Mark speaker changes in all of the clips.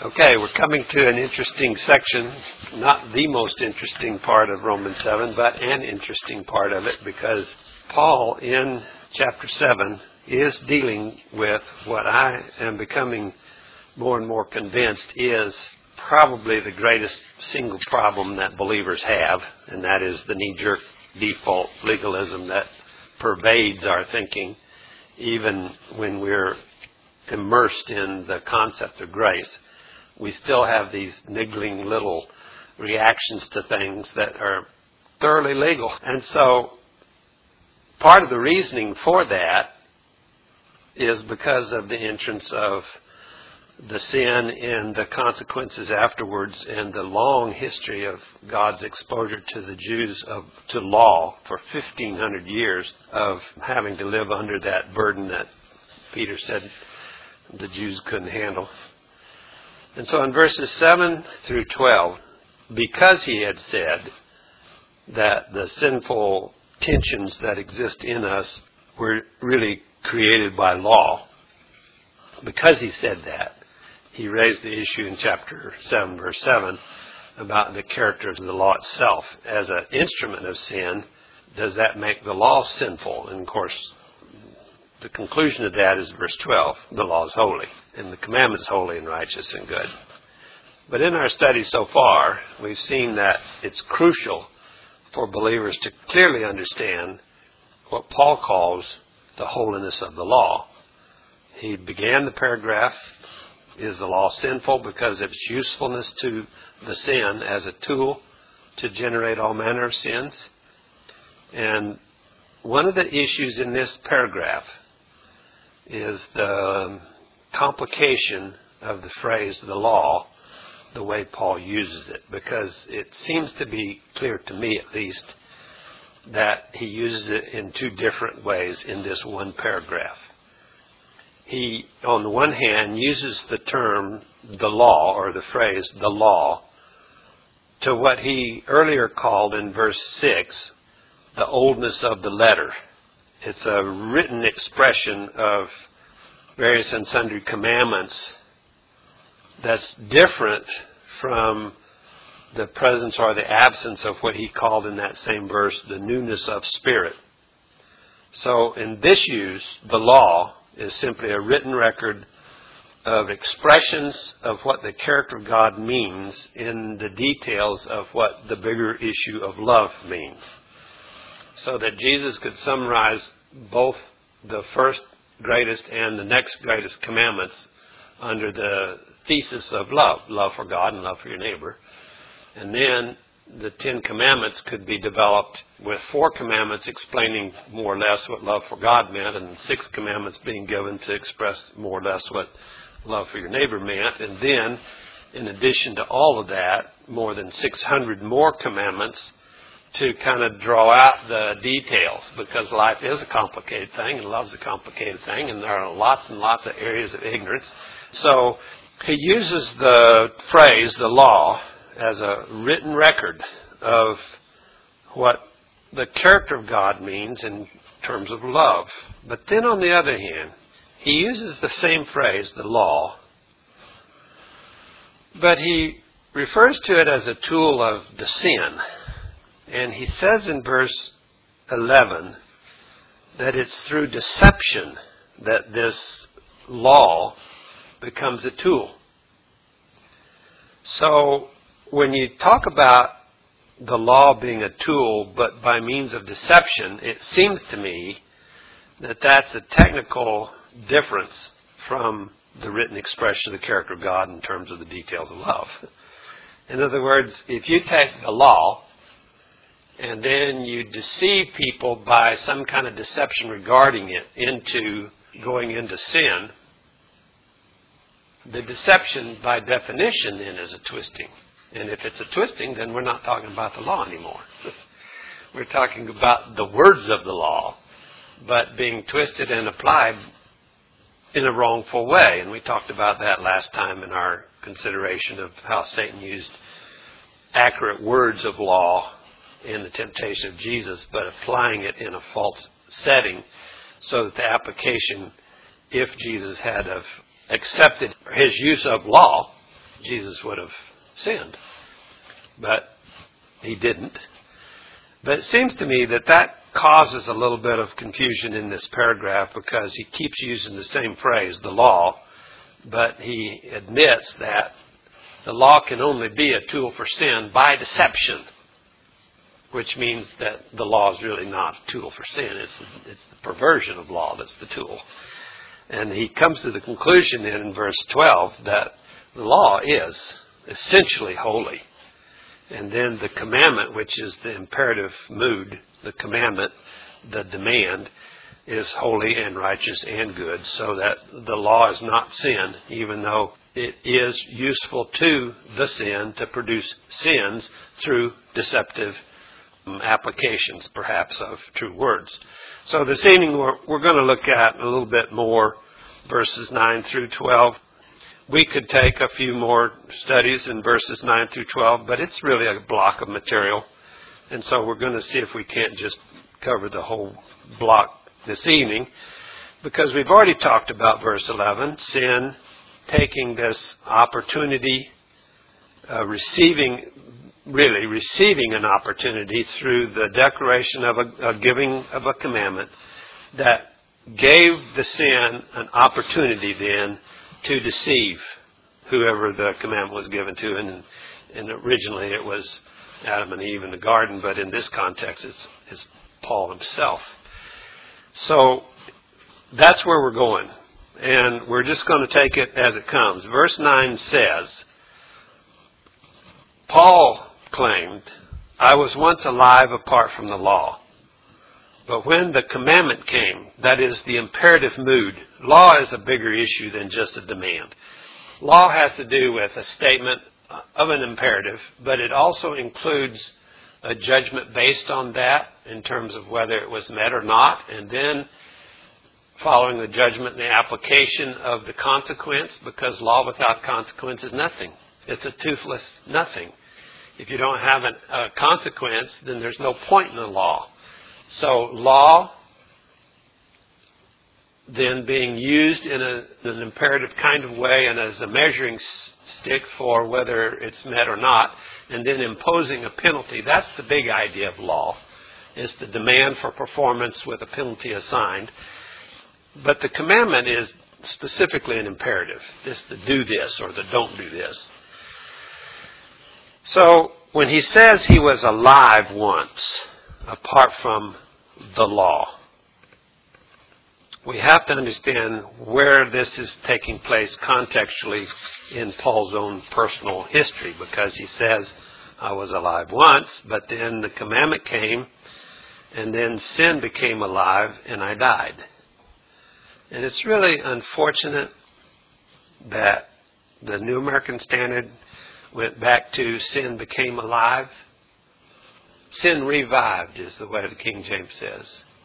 Speaker 1: Okay, we're coming to an interesting section, not the most interesting part of Romans 7, but an interesting part of it, because Paul in chapter 7 is dealing with what I am becoming more and more convinced is probably the greatest single problem that believers have, and that is the knee-jerk default legalism that pervades our thinking, even when we're immersed in the concept of grace. We still have these niggling little reactions to things that are thoroughly legal. And so part of the reasoning for that is because of the entrance of the sin and the consequences afterwards, and the long history of God's exposure to the Jews to law for 1,500 years of having to live under that burden that Peter said the Jews couldn't handle. And so in verses 7 through 12, because he had said that the sinful tensions that exist in us were really created by law, because he said that, he raised the issue in chapter 7, verse 7, about the character of the law itself. As an instrument of sin, does that make the law sinful? And of course, the conclusion of that is verse 12. The law is holy, and the commandment is holy and righteous and good. But in our study so far, we've seen that it's crucial for believers to clearly understand what Paul calls the holiness of the law. He began the paragraph, is the law sinful because of its usefulness to the sin as a tool to generate all manner of sins? And one of the issues in this paragraph is the complication of the phrase the law, the way Paul uses it, because it seems to be clear to me at least that he uses it in two different ways in this one paragraph. He, on the one hand, uses the term the law, or the phrase the law, to what he earlier called in verse 6 the oldness of the letter. It's a written expression of various and sundry commandments that's different from the presence or the absence of what he called in that same verse the newness of spirit. So in this use, the law is simply a written record of expressions of what the character of God means in the details of what the bigger issue of love means. So that Jesus could summarize both the first greatest and the next greatest commandments under the thesis of love for God and love for your neighbor. And then the 10 commandments could be developed with 4 commandments explaining more or less what love for God meant, and 6 commandments being given to express more or less what love for your neighbor meant. And then, in addition to all of that, more than 600 more commandments to kind of draw out the details, because life is a complicated thing and love's a complicated thing, and there are lots and lots of areas of ignorance. So he uses the phrase, the law, as a written record of what the character of God means in terms of love. But then on the other hand, he uses the same phrase, the law, but he refers to it as a tool of the sin. And he says in verse 11 that it's through deception that this law becomes a tool. So when you talk about the law being a tool, but by means of deception, it seems to me that that's a technical difference from the written expression of the character of God in terms of the details of love. In other words, if you take the law and then you deceive people by some kind of deception regarding it into going into sin, the deception by definition then is a twisting. And if it's a twisting, then we're not talking about the law anymore. We're talking about the words of the law, but being twisted and applied in a wrongful way. And we talked about that last time in our consideration of how Satan used accurate words of law in the temptation of Jesus, but applying it in a false setting, so that the application, if Jesus had have accepted his use of law, Jesus would have sinned. But he didn't. But it seems to me that that causes a little bit of confusion in this paragraph because he keeps using the same phrase, the law, but he admits that the law can only be a tool for sin by deception, which means that the law is really not a tool for sin. It's the perversion of law that's the tool. And he comes to the conclusion in verse 12 that the law is essentially holy. And then the commandment, which is the imperative mood, the commandment, the demand, is holy and righteous and good, so that the law is not sin, even though it is useful to the sin to produce sins through deceptive applications, perhaps, of true words. So this evening we're going to look at a little bit more verses 9 through 12. We could take a few more studies in verses 9 through 12, but it's really a block of material. And so we're going to see if we can't just cover the whole block this evening, because we've already talked about verse 11, sin taking this opportunity, receiving an opportunity through the declaration of a giving of a commandment that gave the sin an opportunity then to deceive whoever the commandment was given to. And originally it was Adam and Eve in the garden, but in this context it's Paul himself. So that's where we're going. And we're just going to take it as it comes. Verse 9 says, Paul claimed, I was once alive apart from the law. But when the commandment came, that is the imperative mood, law is a bigger issue than just a demand. Law has to do with a statement of an imperative, but it also includes a judgment based on that in terms of whether it was met or not, and then following the judgment and the application of the consequence, because law without consequence is nothing. It's a toothless nothing. If you don't have a consequence, then there's no point in the law. So law then being used in an imperative kind of way and as a measuring stick for whether it's met or not, and then imposing a penalty. That's the big idea of law, is the demand for performance with a penalty assigned. But the commandment is specifically an imperative, this to do this or the don't do this. So when he says he was alive once, apart from the law, we have to understand where this is taking place contextually in Paul's own personal history, because he says, I was alive once, but then the commandment came, and then sin became alive, and I died. And it's really unfortunate that the New American Standard went back to sin became alive. Sin revived is the way the King James says.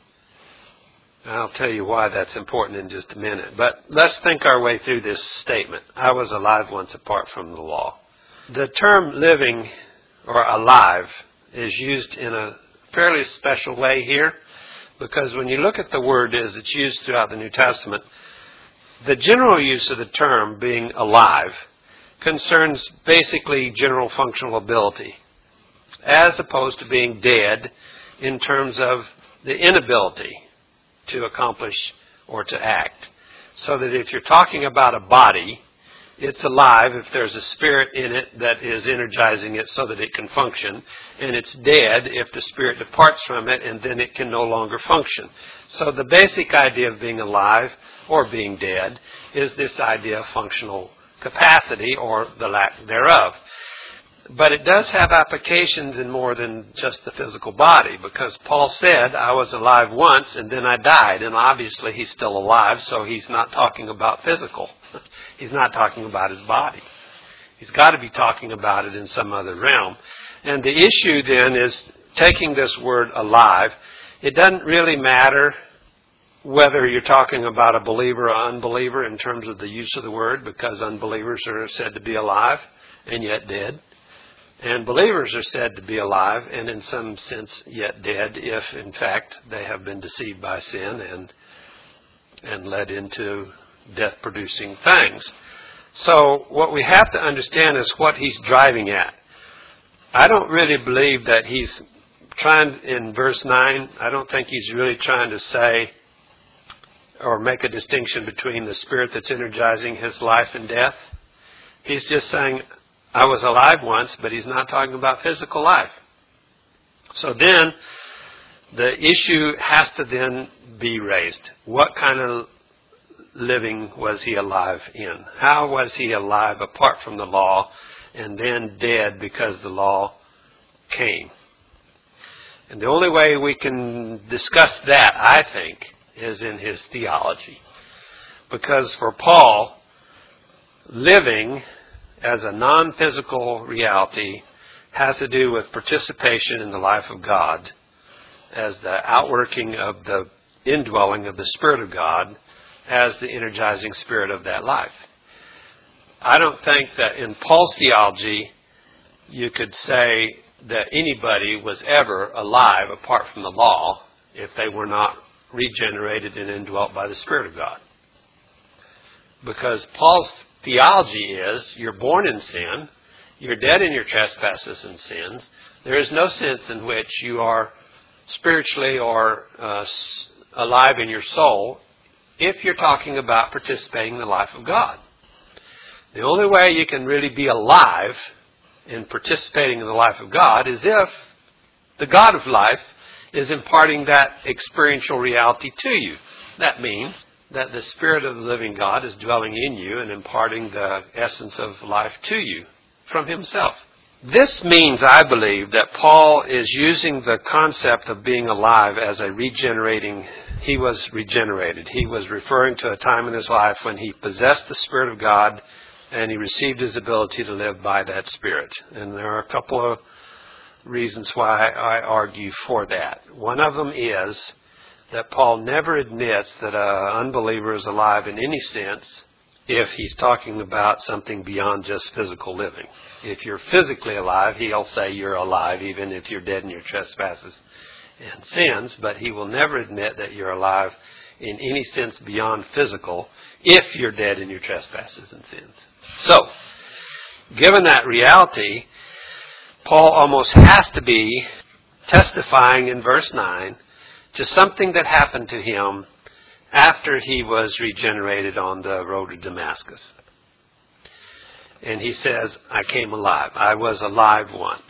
Speaker 1: I'll tell you why that's important in just a minute. But let's think our way through this statement. I was alive once apart from the law. The term living or alive is used in a fairly special way here, because when you look at the word as it's used throughout the New Testament, the general use of the term being alive concerns basically general functional ability, as opposed to being dead in terms of the inability to accomplish or to act. So that if you're talking about a body, it's alive if there's a spirit in it that is energizing it so that it can function, and it's dead if the spirit departs from it and then it can no longer function. So the basic idea of being alive or being dead is this idea of functional capacity or the lack thereof. But it does have applications in more than just the physical body, because Paul said, I was alive once and then I died. And obviously he's still alive, so he's not talking about physical. He's not talking about his body. He's got to be talking about it in some other realm. And the issue then is taking this word alive. It doesn't really matter whether you're talking about a believer or unbeliever in terms of the use of the word, because unbelievers are said to be alive and yet dead. And believers are said to be alive and in some sense yet dead if, in fact, they have been deceived by sin and led into death-producing things. So what we have to understand is what he's driving at. I don't really believe that he's trying, in verse 9, I don't think he's really trying to say or make a distinction between the spirit that's energizing his life and death. He's just saying, I was alive once, but he's not talking about physical life. So then, the issue has to then be raised. What kind of living was he alive in? How was he alive apart from the law and then dead because the law came? And the only way we can discuss that, I think, is in his theology. Because for Paul, living as a non-physical reality has to do with participation in the life of God as the outworking of the indwelling of the Spirit of God as the energizing spirit of that life. I don't think that in Paul's theology you could say that anybody was ever alive apart from the law if they were not regenerated and indwelt by the Spirit of God. Because Paul's theology is, you're born in sin, you're dead in your trespasses and sins, there is no sense in which you are spiritually or alive in your soul if you're talking about participating in the life of God. The only way you can really be alive in participating in the life of God is if the God of life is imparting that experiential reality to you. That means that the Spirit of the living God is dwelling in you and imparting the essence of life to you from Himself. This means, I believe, that Paul is using the concept of being alive as a regenerating. He was regenerated. He was referring to a time in his life when he possessed the Spirit of God and he received his ability to live by that Spirit. And there are a couple of reasons why I argue for that. One of them is that Paul never admits that an unbeliever is alive in any sense if he's talking about something beyond just physical living. If you're physically alive, he'll say you're alive even if you're dead in your trespasses and sins, but he will never admit that you're alive in any sense beyond physical if you're dead in your trespasses and sins. So, given that reality, Paul almost has to be testifying in verse 9 to something that happened to him after he was regenerated on the road to Damascus. And he says, I came alive. I was alive once.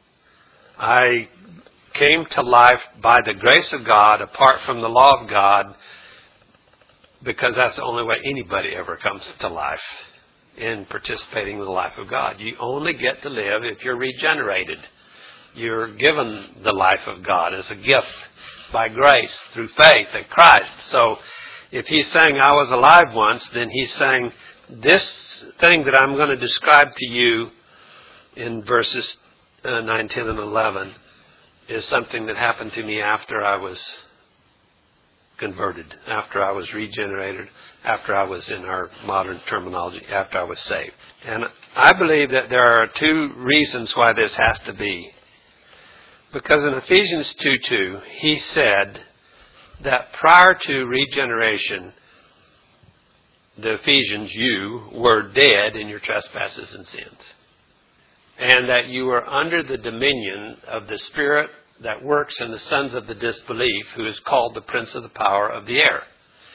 Speaker 1: I came to life by the grace of God, apart from the law of God, because that's the only way anybody ever comes to life, in participating in the life of God. You only get to live if you're regenerated. You're given the life of God as a gift by grace through faith in Christ. So if he's saying I was alive once, then he's saying this thing that I'm going to describe to you in verses 9, 10, and 11 is something that happened to me after I was converted, after I was regenerated, after I was, in our modern terminology, after I was saved. And I believe that there are two reasons why this has to be. Because in Ephesians 2:2, he said that prior to regeneration, the Ephesians, you were dead in your trespasses and sins. And that you were under the dominion of the Spirit that works in the sons of the disbelief, who is called the prince of the power of the air.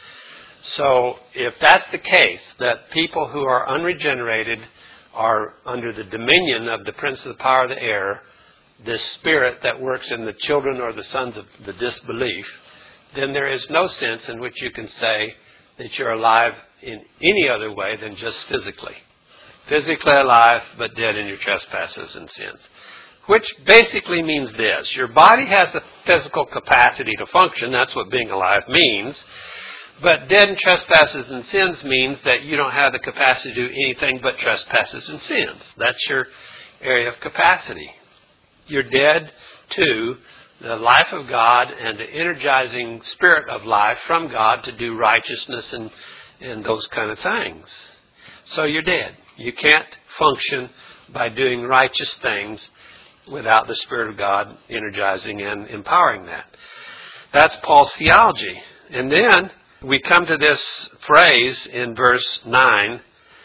Speaker 1: So if that's the case, that people who are unregenerated are under the dominion of the prince of the power of the air, this spirit that works in the children or the sons of the disbelief, then there is no sense in which you can say that you're alive in any other way than just physically. Physically alive, but dead in your trespasses and sins. Which basically means this. Your body has the physical capacity to function. That's what being alive means. But dead in trespasses and sins means that you don't have the capacity to do anything but trespasses and sins. That's your area of capacity. You're dead to the life of God and the energizing spirit of life from God to do righteousness and those kind of things. So you're dead. You can't function by doing righteous things without the Spirit of God energizing and empowering that. That's Paul's theology. And then we come to this phrase in verse 9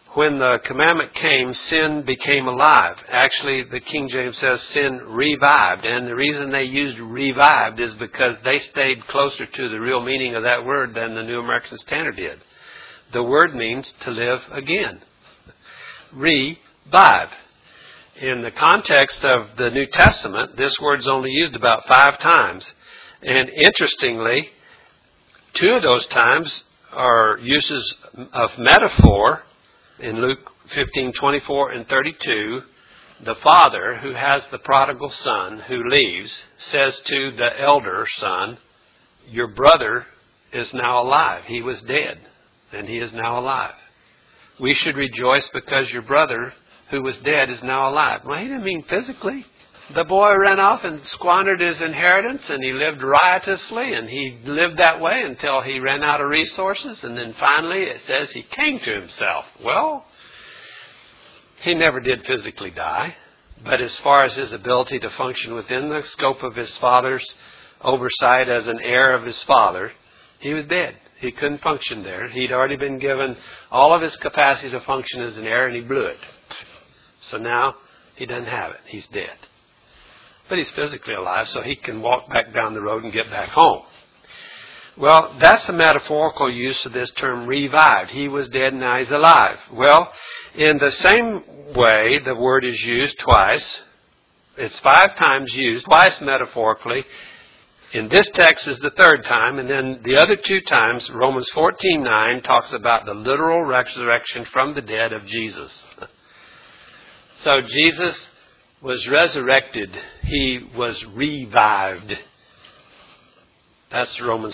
Speaker 1: When the commandment came, sin became alive. Actually, the King James says sin revived. And the reason they used revived is because they stayed closer to the real meaning of that word than the New American Standard did. The word means to live again. Revive. In the context of the New Testament, this word's only used about 5 times. And interestingly, 2 of those times are uses of metaphor. In Luke 15:24 and 32, the father who has the prodigal son who leaves says to the elder son, "Your brother is now alive. He was dead, and he is now alive. We should rejoice because your brother who was dead is now alive." Well, he didn't mean physically. The boy ran off and squandered his inheritance, and he lived riotously, and he lived that way until he ran out of resources, and then finally it says he came to himself. Well, he never did physically die, but as far as his ability to function within the scope of his father's oversight as an heir of his father, he was dead. He couldn't function there. He'd already been given all of his capacity to function as an heir, and he blew it. So now he doesn't have it. He's dead. But he's physically alive, so he can walk back down the road and get back home. Well, that's the metaphorical use of this term revived. He was dead, now he's alive. Well, in the same way, the word is used twice. It's 5 times used, twice metaphorically. In this text is the 3rd time, and then the other 2 times, Romans 14:9 talks about the literal resurrection from the dead of Jesus. So Jesus was resurrected. He was revived. That's Romans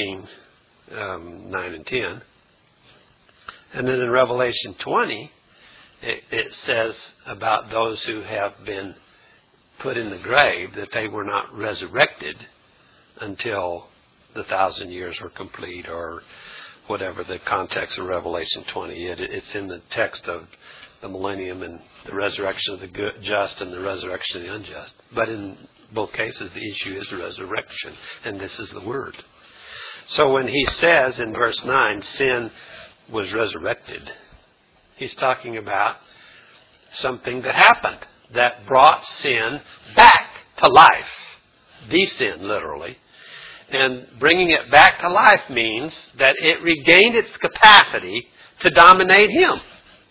Speaker 1: 14:9 and 10. And then in Revelation 20, it says about those who have been put in the grave that they were not resurrected until the 1,000 years were complete, or whatever the context of Revelation 20. It's in the text of the millennium and the resurrection of the just and the resurrection of the unjust. But in both cases, the issue is resurrection, and this is the word. So when he says in verse 9, sin was resurrected, he's talking about something that happened that brought sin back to life. The sin, literally. And bringing it back to life means that it regained its capacity to dominate him.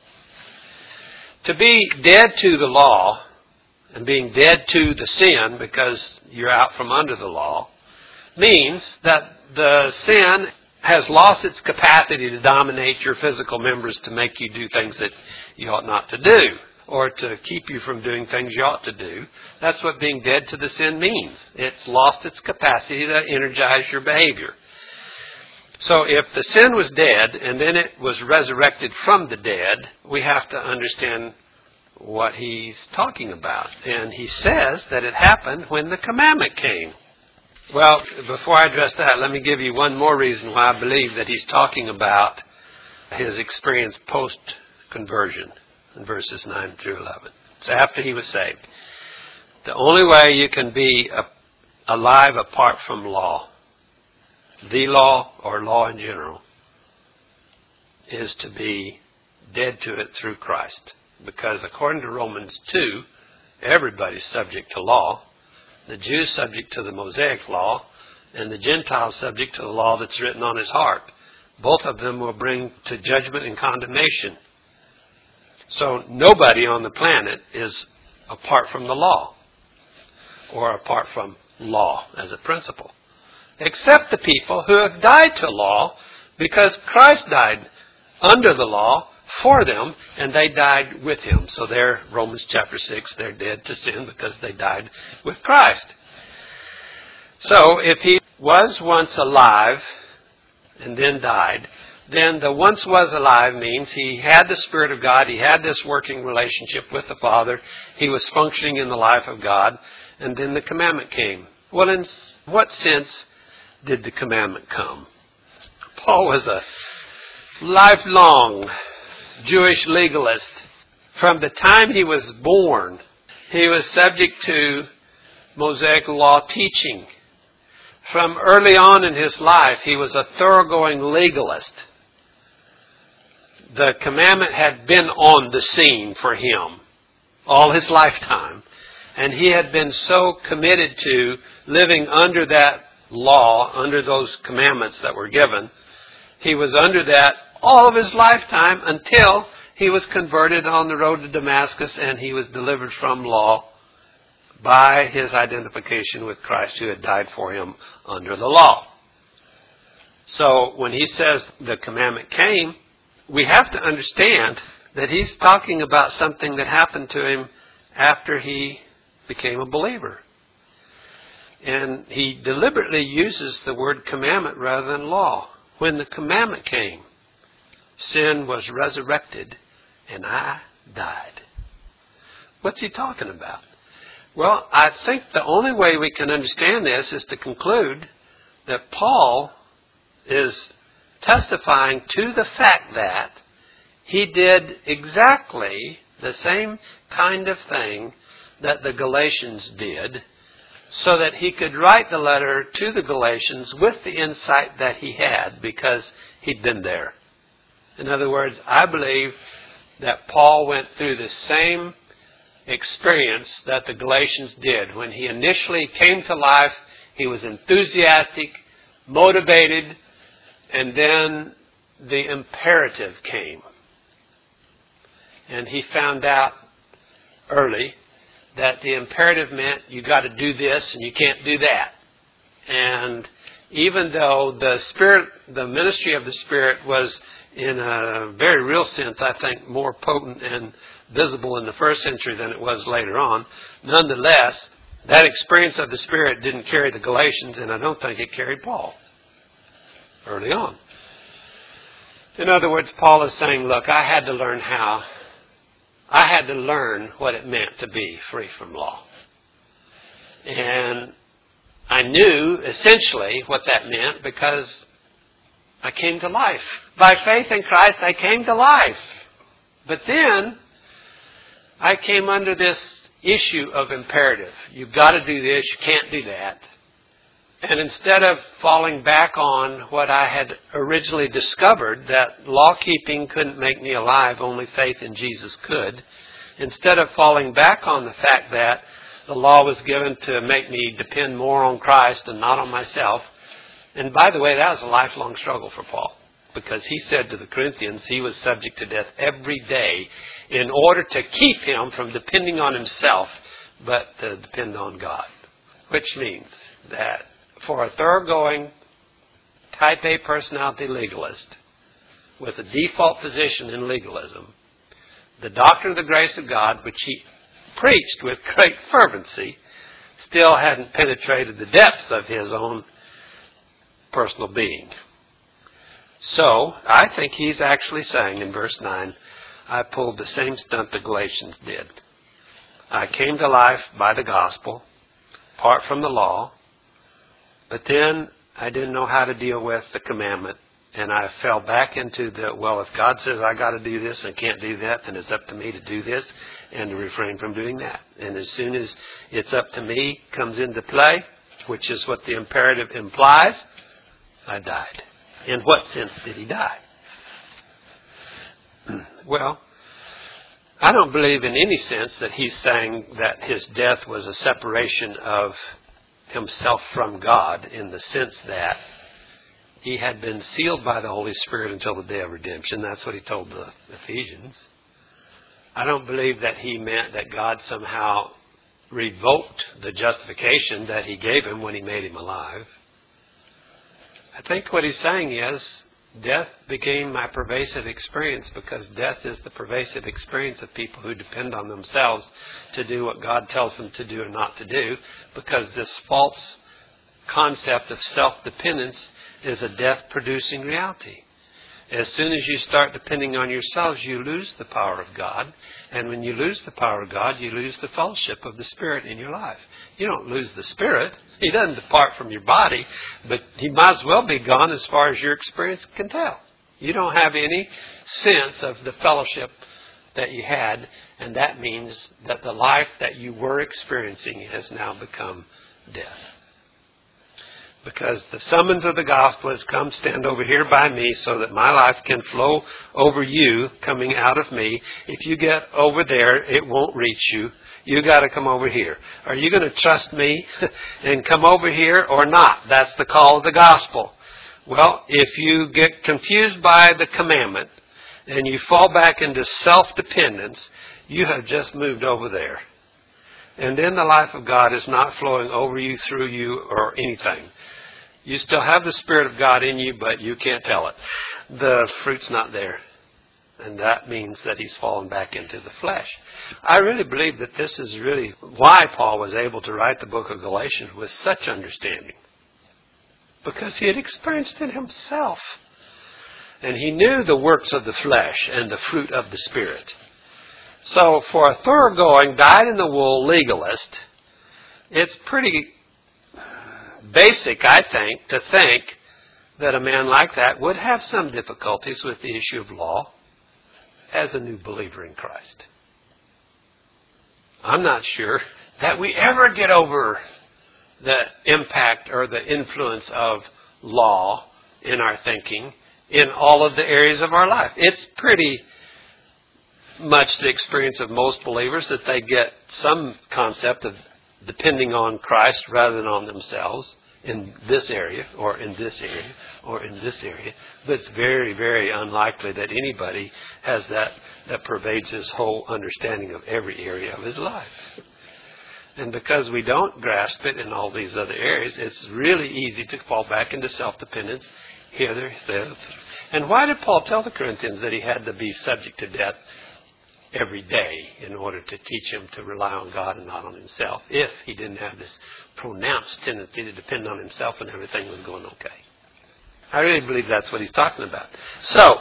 Speaker 1: To be dead to the law and being dead to the sin because you're out from under the law means that the sin has lost its capacity to dominate your physical members to make you do things that you ought not to do, or to keep you from doing things you ought to do. That's what being dead to the sin means. It's lost its capacity to energize your behavior. So if the sin was dead and then it was resurrected from the dead, we have to understand what he's talking about. And he says that it happened when the commandment came. Well, before I address that, let me give you one more reason why I believe that he's talking about his experience post-conversion in verses 9 through 11. It's after he was saved. The only way you can be alive apart from law, the law or law in general, is to be dead to it through Christ. Because according to Romans 2, everybody's subject to law. The Jews subject to the Mosaic law, and the Gentiles subject to the law that's written on his heart. Both of them will bring to judgment and condemnation. So nobody on the planet is apart from the law, or apart from law as a principle, except the people who have died to law, because Christ died under the law for them, and they died with him. So there, Romans chapter 6, they're dead to sin because they died with Christ. So if he was once alive and then died, then the once was alive means he had the Spirit of God, he had this working relationship with the Father, he was functioning in the life of God, and then the commandment came. Well, in what sense did the commandment come? Paul was a lifelong Jewish legalist. From the time he was born, he was subject to Mosaic law teaching. From early on in his life, he was a thoroughgoing legalist. the commandment had been on the scene for him all his lifetime. And he had been so committed to living under that law, under those commandments that were given. He was under that all of his lifetime until he was converted on the road to Damascus, and he was delivered from law by his identification with Christ, who had died for him under the law. So when he says the commandment came, we have to understand that he's talking about something that happened to him after he became a believer. And he deliberately uses the word commandment rather than law. When the commandment came, sin was resurrected and I died. What's he talking about? Well, I think the only way we can understand this is to conclude that Paul is testifying to the fact that he did exactly the same kind of thing that the Galatians did, so that he could write the letter to the Galatians with the insight that he had because he'd been there. In other words, I believe that Paul went through the same experience that the Galatians did. When he initially came to life, he was enthusiastic, motivated, and then the imperative came. And he found out early that the imperative meant you got to do this and you can't do that. And even though the ministry of the Spirit was in a very real sense, I think, more potent and visible in the first century than it was later on, nonetheless, that experience of the Spirit didn't carry the Galatians, and I don't think it carried Paul early on. In other words, Paul is saying, look, I had to learn what it meant to be free from law. And I knew essentially what that meant because I came to life. By faith in Christ, I came to life. But then I came under this issue of imperative. You've got to do this, you can't do that. And instead of falling back on what I had originally discovered, that law-keeping couldn't make me alive, only faith in Jesus could, instead of falling back on the fact that the law was given to make me depend more on Christ and not on myself. And by the way, that was a lifelong struggle for Paul, because he said to the Corinthians he was subject to death every day in order to keep him from depending on himself, but to depend on God. Which means that for a thoroughgoing type A personality legalist with a default position in legalism, the doctrine of the grace of God, which he preached with great fervency, still hadn't penetrated the depths of his own personal being. So, I think he's actually saying in verse 9, I pulled the same stunt the Galatians did. I came to life by the gospel, apart from the law, but then I didn't know how to deal with the commandment. And I fell back into if God says I got to do this and can't do that, then it's up to me to do this and to refrain from doing that. And as soon as it's up to me comes into play, which is what the imperative implies, I died. In what sense did he die? Well, I don't believe in any sense that he's saying that his death was a separation of himself from God, in the sense that he had been sealed by the Holy Spirit until the day of redemption. That's what he told the Ephesians. I don't believe that he meant that God somehow revoked the justification that he gave him when he made him alive. I think what he's saying is death became my pervasive experience, because death is the pervasive experience of people who depend on themselves to do what God tells them to do and not to do, because this false concept of self-dependence is a death-producing reality. As soon as you start depending on yourselves, you lose the power of God. And when you lose the power of God, you lose the fellowship of the Spirit in your life. You don't lose the Spirit. He doesn't depart from your body, but he might as well be gone as far as your experience can tell. You don't have any sense of the fellowship that you had, and that means that the life that you were experiencing has now become death. Because the summons of the gospel is, come stand over here by me so that my life can flow over you, coming out of me. If you get over there, it won't reach you. You got to come over here. Are you going to trust me and come over here or not? That's the call of the gospel. Well, if you get confused by the commandment and you fall back into self-dependence, you have just moved over there. And then the life of God is not flowing over you, through you, or anything. You still have the Spirit of God in you, but you can't tell it. The fruit's not there. And that means that he's fallen back into the flesh. I really believe that this is really why Paul was able to write the book of Galatians with such understanding. Because he had experienced it himself. And he knew the works of the flesh and the fruit of the Spirit. So for a thoroughgoing, dyed-in-the-wool legalist, it's pretty basic, I think, to think that a man like that would have some difficulties with the issue of law as a new believer in Christ. I'm not sure that we ever get over the impact or the influence of law in our thinking in all of the areas of our life. It's pretty much the experience of most believers that they get some concept of depending on Christ rather than on themselves in this area or in this area or in this area. But it's very, very unlikely that anybody has that pervades his whole understanding of every area of his life. And because we don't grasp it in all these other areas, it's really easy to fall back into self-dependence here, there. And why did Paul tell the Corinthians that he had to be subject to death every day in order to teach him to rely on God and not on himself, if he didn't have this pronounced tendency to depend on himself and everything was going okay? I really believe that's what he's talking about. So,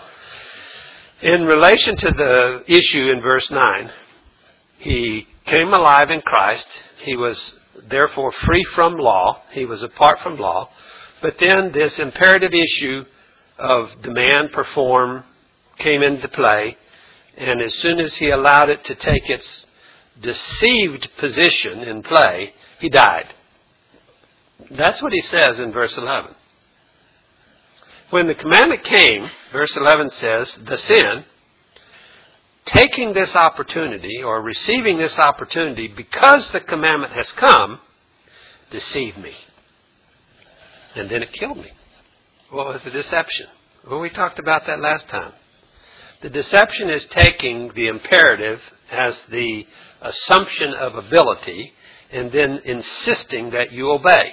Speaker 1: in relation to the issue in verse 9, he came alive in Christ. He was therefore free from law. He was apart from law. But then this imperative issue of demand, perform, came into play. And as soon as he allowed it to take its deceived position in play, he died. That's what he says in verse 11. When the commandment came, verse 11 says, the sin, taking this opportunity or receiving this opportunity because the commandment has come, deceived me. And then it killed me. What was the deception? Well, we talked about that last time. The deception is taking the imperative as the assumption of ability and then insisting that you obey.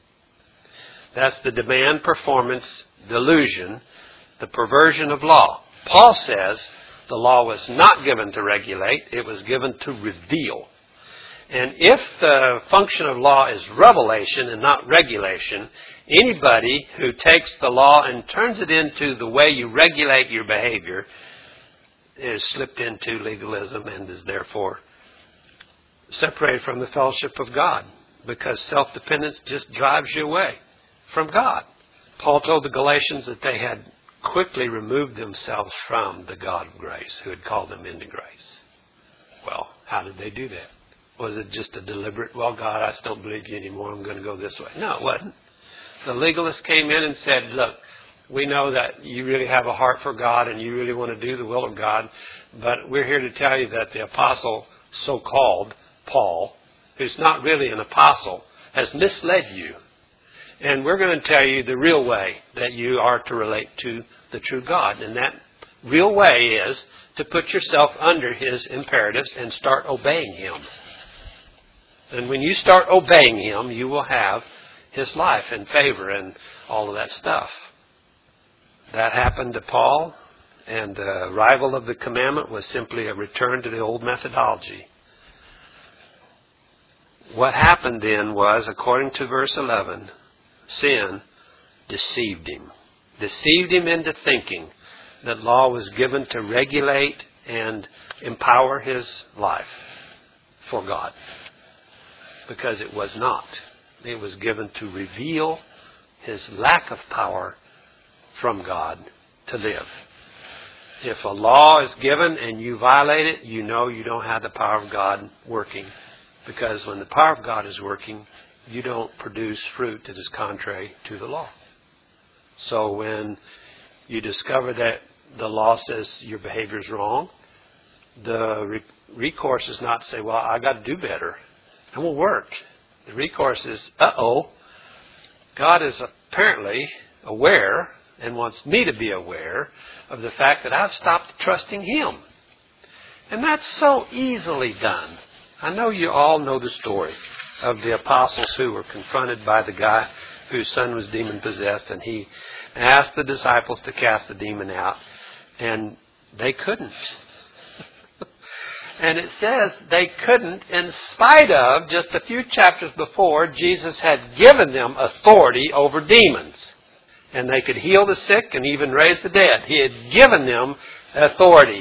Speaker 1: That's the demand performance delusion, the perversion of law. Paul says the law was not given to regulate, it was given to reveal. And if the function of law is revelation and not regulation, anybody who takes the law and turns it into the way you regulate your behavior is slipped into legalism and is therefore separated from the fellowship of God, because self-dependence just drives you away from God. Paul told the Galatians that they had quickly removed themselves from the God of grace who had called them into grace. Well, how did they do that? Was it just a deliberate, well, God, I just don't believe you anymore, I'm going to go this way? No, it wasn't. The legalist came in and said, look, we know that you really have a heart for God and you really want to do the will of God, but we're here to tell you that the apostle, so-called Paul, who's not really an apostle, has misled you. And we're going to tell you the real way that you are to relate to the true God. And that real way is to put yourself under His imperatives and start obeying Him. And when you start obeying Him, you will have His life and favor and all of that stuff. That happened to Paul, and the arrival of the commandment was simply a return to the old methodology. What happened then was, according to verse 11, sin deceived him. Deceived him into thinking that law was given to regulate and empower his life for God. Because it was not. It was given to reveal his lack of power from God to live. If a law is given and you violate it, you know you don't have the power of God working. Because when the power of God is working, you don't produce fruit that is contrary to the law. So when you discover that the law says your behavior is wrong, the recourse is not to say, well, I got to do better. It won't work. The recourse is, God is apparently aware and wants me to be aware of the fact that I've stopped trusting Him. And that's so easily done. I know you all know the story of the apostles who were confronted by the guy whose son was demon-possessed, and he asked the disciples to cast the demon out, and they couldn't. And it says they couldn't in spite of, just a few chapters before, Jesus had given them authority over demons. And they could heal the sick and even raise the dead. He had given them authority.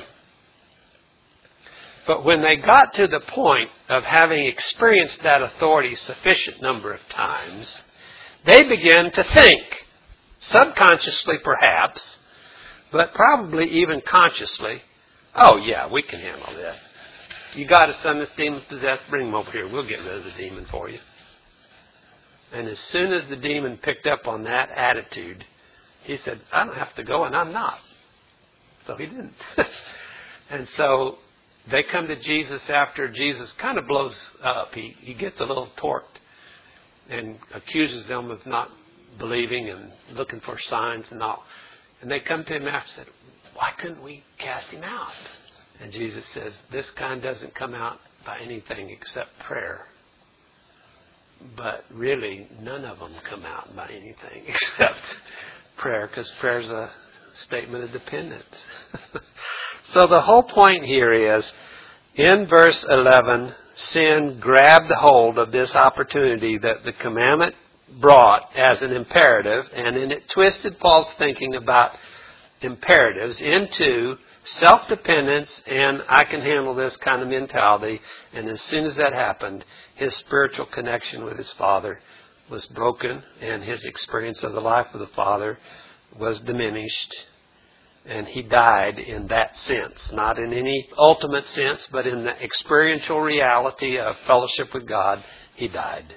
Speaker 1: But when they got to the point of having experienced that authority sufficient number of times, they began to think, subconsciously perhaps, but probably even consciously, oh yeah, we can handle this. You got a son that's demon-possessed, bring him over here. We'll get rid of the demon for you. And as soon as the demon picked up on that attitude, he said, I don't have to go, and I'm not. So he didn't. And so they come to Jesus after Jesus kind of blows up. He gets a little torqued and accuses them of not believing and looking for signs and all. And they come to him after and said, why couldn't we cast him out? And Jesus says, this kind doesn't come out by anything except prayer. But really, none of them come out by anything except prayer, because prayer is a statement of dependence. So the whole point here is, in verse 11, sin grabbed hold of this opportunity that the commandment brought as an imperative, and then it twisted Paul's thinking about imperatives into self-dependence and I can handle this kind of mentality. And as soon as that happened, his spiritual connection with his Father was broken, and his experience of the life of the Father was diminished. And he died in that sense, not in any ultimate sense, but in the experiential reality of fellowship with God, he died.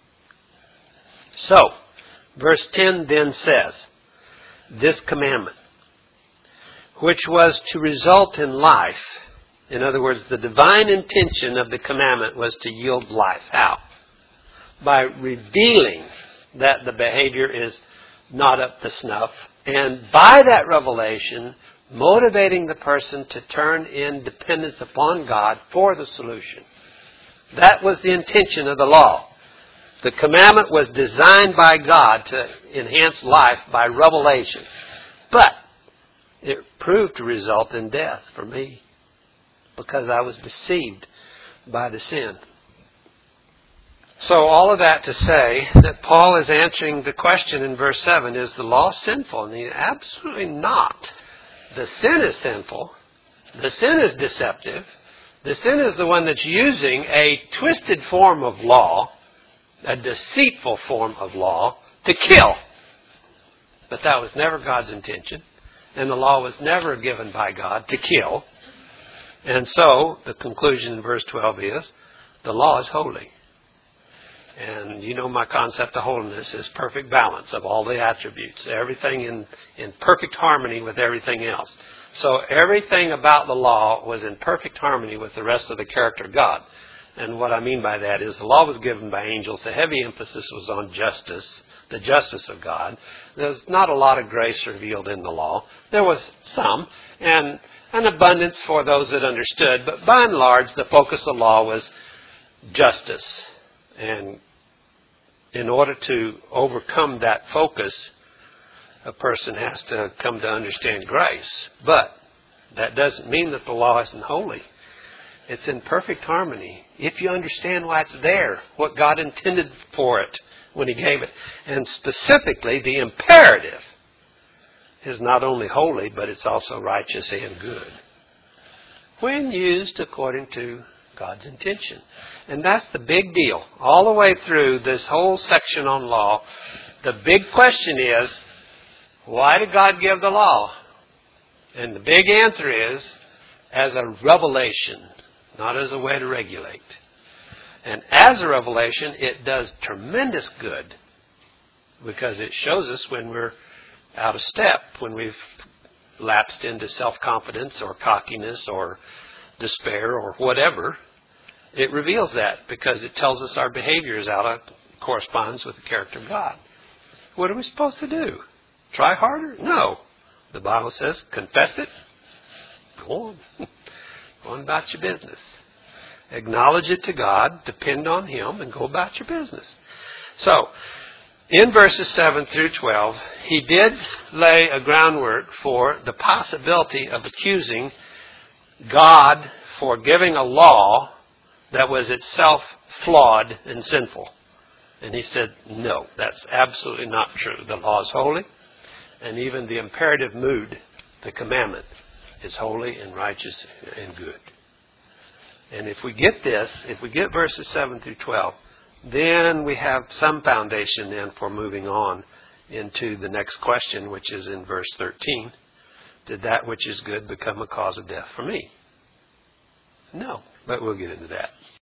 Speaker 1: So, verse 10 then says, this commandment, which was to result in life, in other words, the divine intention of the commandment was to yield life. How? By revealing that the behavior is not up to snuff, and by that revelation, motivating the person to turn in dependence upon God for the solution. That was the intention of the law. The commandment was designed by God to enhance life by revelation. But it proved to result in death for me because I was deceived by the sin. So all of that to say that Paul is answering the question in verse 7, is the law sinful? And absolutely not. The sin is sinful. The sin is deceptive. The sin is the one that's using a twisted form of law, a deceitful form of law, to kill. But that was never God's intention. And the law was never given by God to kill. And so, the conclusion in verse 12 is, the law is holy. And you know my concept of holiness is perfect balance of all the attributes. Everything in perfect harmony with everything else. So everything about the law was in perfect harmony with the rest of the character of God. And what I mean by that is the law was given by angels. The heavy emphasis was on justice, the justice of God. There's not a lot of grace revealed in the law. There was some, and an abundance for those that understood. But by and large, the focus of the law was justice. And in order to overcome that focus, a person has to come to understand grace. But that doesn't mean that the law isn't holy. It's in perfect harmony. If you understand why it's there, what God intended for it when He gave it. And specifically, the imperative is not only holy, but it's also righteous and good. When used according to God's intention. And that's the big deal. All the way through this whole section on law, the big question is, why did God give the law? And the big answer is, as a revelation, not as a way to regulate. And as a revelation, it does tremendous good because it shows us when we're out of step, when we've lapsed into self-confidence or cockiness or despair or whatever. It reveals that because it tells us our behavior is corresponds with the character of God. What are we supposed to do? Try harder? No. The Bible says, confess it. Go on. Go on about your business. Acknowledge it to God, depend on Him, and go about your business. So, in verses 7 through 12, he did lay a groundwork for the possibility of accusing God for giving a law that was itself flawed and sinful. And he said, no, that's absolutely not true. The law is holy, and even the imperative mood, the commandment, is holy and righteous and good. And if we get this, if we get verses 7 through 12, then we have some foundation then for moving on into the next question, which is in verse 13. Did that which is good become a cause of death for me? No, but we'll get into that.